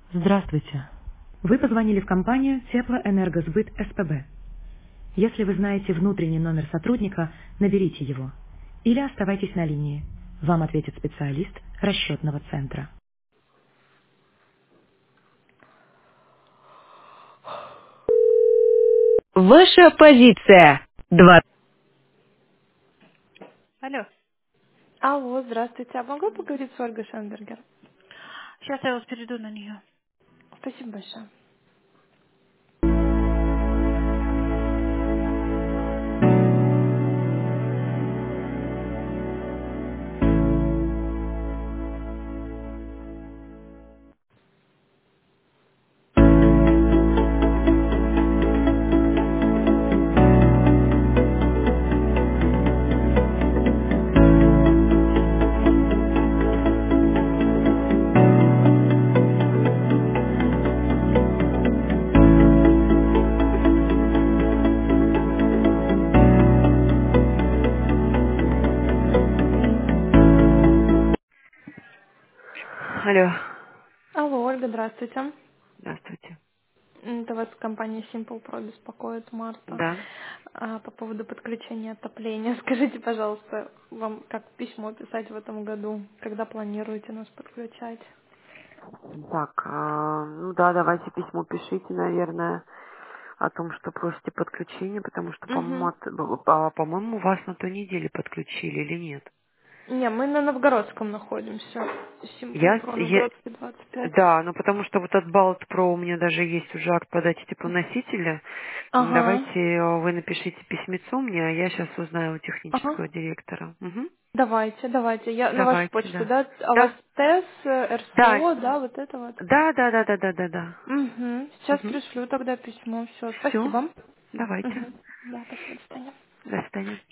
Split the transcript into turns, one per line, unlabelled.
Здравствуйте. Вы позвонили в компанию Теплоэнергосбыт СПБ. Если вы знаете внутренний номер сотрудника, наберите его. Или оставайтесь на линии. Вам ответит специалист расчетного центра. Ваша позиция. 2. Алло.
Алло, здравствуйте. А могу поговорить с Ольгой Шенбергер?
Сейчас я вас перейду на нее.
Спасибо большое.
Алло.
Алло, Ольга, здравствуйте.
Здравствуйте.
Это вас компания Simple Pro беспокоит, Марта.
Да.
По поводу подключения отопления. Скажите, пожалуйста, вам как письмо писать в этом году? Когда планируете нас подключать?
Так, ну да, давайте письмо пишите, наверное, о том, что просите подключения, потому что, по-моему,
Угу.
по-моему, вас на той неделе подключили или нет?
Не, мы на Новгородском находимся. Simple
Я,
Pro
я,
Новгородский 25.
да, ну потому что вот от Balt Pro у меня даже есть уже акт подачи теплоносителя.
Ага.
Давайте вы напишите письмецо мне, а я сейчас узнаю у
Ага.
технического директора. Мгм.
Давайте. Я на вашу
Давайте,
почту,
да.
да? А у вас
Да,
ТЭС,
да,
РСО, да, вот это вот?
да, да, да, да, да, да, да.
Угу. Сейчас
Угу.
пришлю тогда письмо. Все,
Все,
спасибо.
давайте.
Угу. Да, спасибо, до свидания.
До свидания.